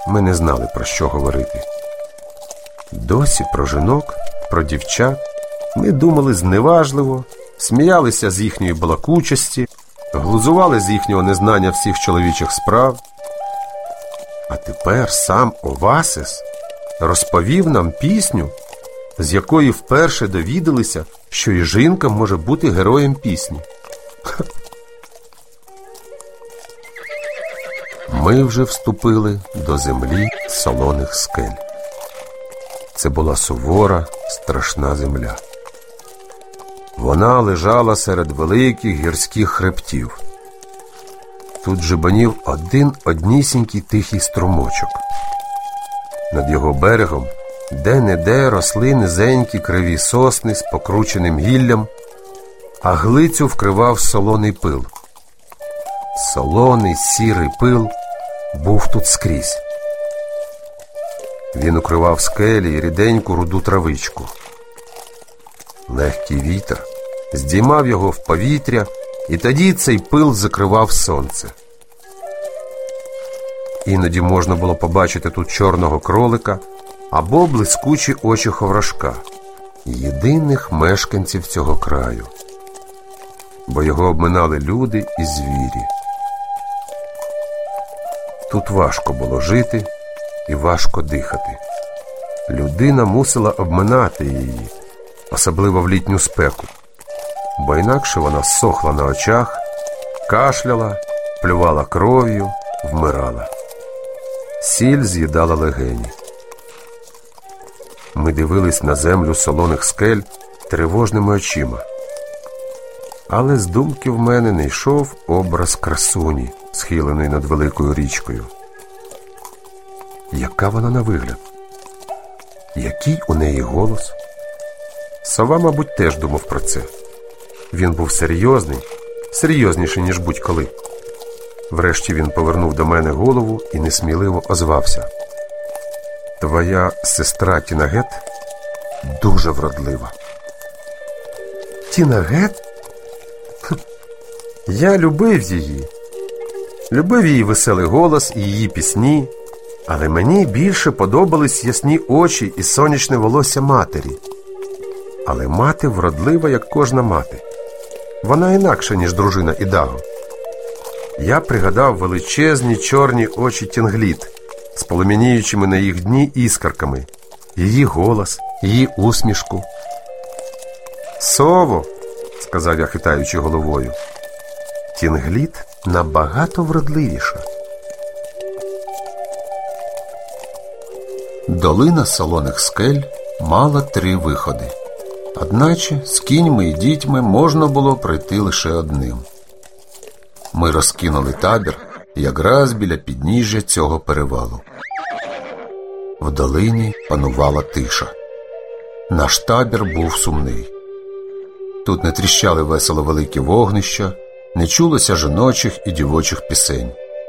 ми не знали, про що говорити. Досі про жінок, про дівчат ми думали зневажливо, сміялися з їхньої балакучості, глузували з їхнього незнання всіх чоловічих справ. А тепер сам Овасис розповів нам пісню, з якої вперше довідалися, що і жінка може бути героєм пісні. Ми вже вступили до землі солоних скель. Це була сувора, страшна земля. Вона лежала серед великих гірських хребтів. Тут жебонів однісінький тихий струмочок. Над його берегом де-не-де росли низенькі криві сосни з покрученим гіллям, а глицю вкривав солоний пил. Солоний сірий пил був тут скрізь. Він укривав скелі і ріденьку руду травичку. Легкий вітер здіймав його в повітря, і тоді цей пил закривав сонце. Іноді можна було побачити тут чорного кролика або блискучі очі ховрашка, єдиних мешканців цього краю, бо його обминали люди і звірі. Тут важко було жити і важко дихати. Людина мусила обминати її, особливо в літню спеку, бо інакше вона сохла на очах, кашляла, плювала кров'ю, вмирала. Сіль з'їдала легені. Ми дивились на землю солоних скель тривожними очима. Але з думки в мене не йшов образ красуні, схиленої над великою річкою. Яка вона на вигляд? Який у неї голос? Сова, мабуть, теж думав про це. Він був серйозний, серйозніший, ніж будь-коли. Врешті він повернув до мене голову і несміливо озвався. Твоя сестра Тінагет дуже вродлива. Тінагет? Я любив її. Любив її веселий голос і її пісні, але мені більше подобались ясні очі і сонячне волосся матері. Але мати вродлива, як кожна мати. Вона інакша, ніж дружина Ідаго. Я пригадав величезні чорні очі Тінгліт з полум'яніючими на їх дні іскарками, її голос, її усмішку. «Сово», – сказав я, хитаючи головою, – «Тінгліт набагато вродливіша». Долина солоних скель мала 3 виходи. Одначе з кіньми і дітьми можна було пройти лише одним. Ми розкинули табір якраз біля підніжжя цього перевалу. В долині панувала тиша. Наш табір був сумний. Тут не тріщали весело великі вогнища, не чулося жіночих і дівочих пісень.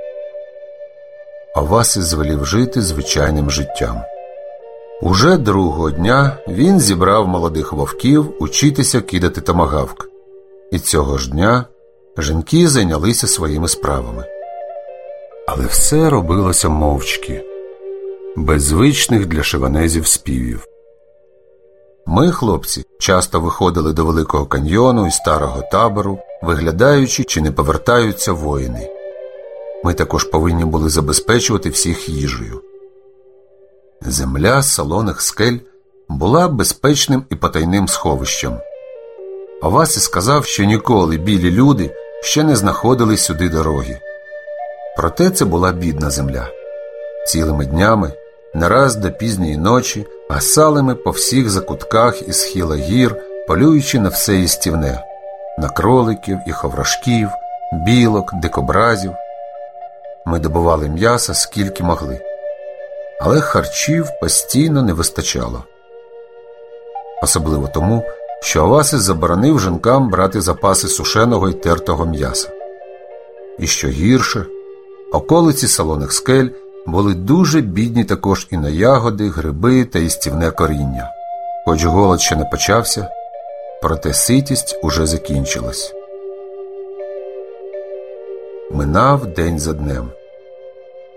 Овасис звелів жити звичайним життям. Уже другого дня він зібрав молодих вовків учитися кидати томагавк. І цього ж дня жінки зайнялися своїми справами. Але все робилося мовчки, без звичних для шиванезів співів. Ми, хлопці, часто виходили до Великого каньйону і старого табору, виглядаючи, чи не повертаються воїни. Ми також повинні були забезпечувати всіх їжею. Земля солоних скель була безпечним і потайним сховищем. Овасис сказав, що ніколи білі люди ще не знаходили сюди дороги. Проте це була бідна земля. Цілими днями, не раз до пізньої ночі, гасали ми по всіх закутках і схилах гір, полюючи на все їстівне, на кроликів і ховрашків, білок, дикобразів. Ми добували м'яса скільки могли, але харчів постійно не вистачало. Особливо тому, що Овасис заборонив жінкам брати запаси сушеного й тертого м'яса. І що гірше, околиці солоних скель були дуже бідні також і на ягоди, гриби та їстівне коріння. Хоч голод ще не почався, проте ситість уже закінчилась. Минав день за днем.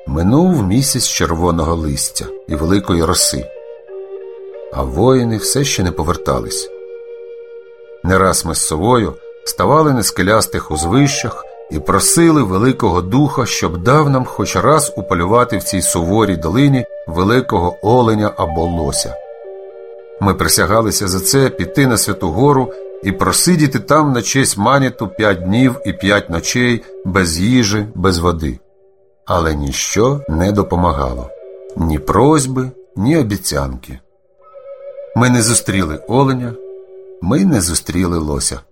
Минув місяць червоного листя і великої роси, а воїни все ще не повертались. Не раз ми з совою ставали на скелястих узвищах і просили Великого Духа, щоб дав нам хоч раз уполювати в цій суворій долині великого оленя або лося. Ми присягалися за це піти на Святу Гору і просидіти там на честь маніту 5 днів і 5 ночей без їжі, без води. Але ніщо не допомагало. Ні просьби, ні обіцянки. Ми не зустріли оленя, ми не зустріли лося.